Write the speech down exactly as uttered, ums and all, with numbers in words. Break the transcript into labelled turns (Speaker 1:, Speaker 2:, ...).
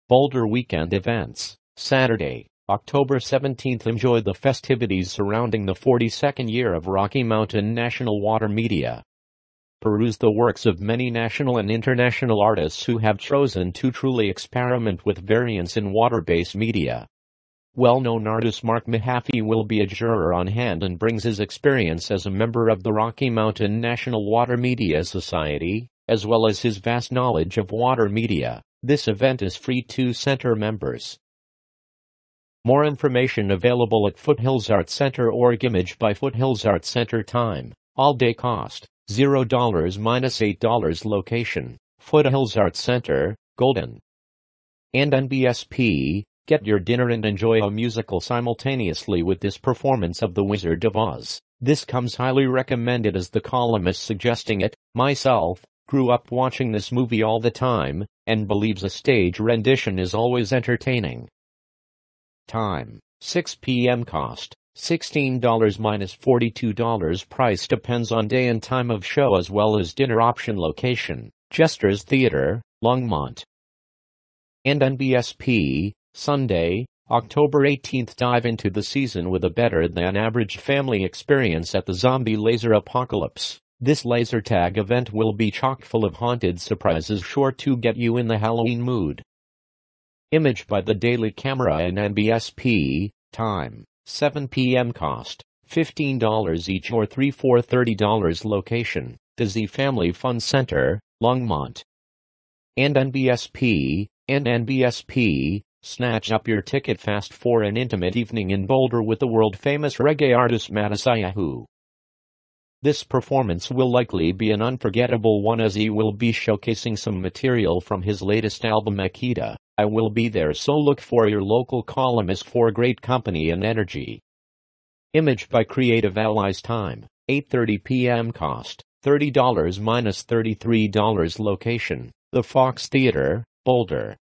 Speaker 1: Boulder Weekend Events, Saturday, October seventeenth. Enjoy the festivities surrounding the forty-second year of Rocky Mountain National Water Media. Peruse the works of many national and international artists who have chosen to truly experiment with variants in water-based media. Well-known artist Mark Mahaffey will be a juror on hand and brings his experience as a member of the Rocky Mountain National Water Media Society, as well as his vast knowledge of water media. This event is free to center members. More information available at Foothills Arts Center org. Image by Foothills Arts Center. Time, all day cost, zero dollars minus eight dollars. Location, Foothills Arts Center, Golden. And N B S P, get your dinner and enjoy a musical simultaneously with this performance of The Wizard of Oz. This comes highly recommended as the columnist suggesting it. Myself, grew up watching this movie all the time, and believes a stage rendition is always entertaining. Time, six p m Cost, sixteen dollars minus forty-two dollars. Price depends on day and time of show as well as dinner option. Location, Jester's Theater, Longmont. And N B S P, Sunday, October eighteenth. Dive into the season with a better-than-average family experience at the Zombie Laser Apocalypse. This laser tag event will be chock full of haunted surprises sure to get you in the Halloween mood. Image by the Daily Camera and N B S P, time, seven p m Cost, fifteen dollars each or three for thirty dollars. Location, the Z Family Fun Center, Longmont. And N B S P, and N B S P, snatch up your ticket fast for an intimate evening in Boulder with the world-famous reggae artist Matisyahu. This performance will likely be an unforgettable one as he will be showcasing some material from his latest album Akita. I will be there, so look for your local columnist for great company and energy. Image by Creative Allies. Time, eight thirty p m Cost, thirty dollars minus thirty-three dollars. Location, the Fox Theater, Boulder.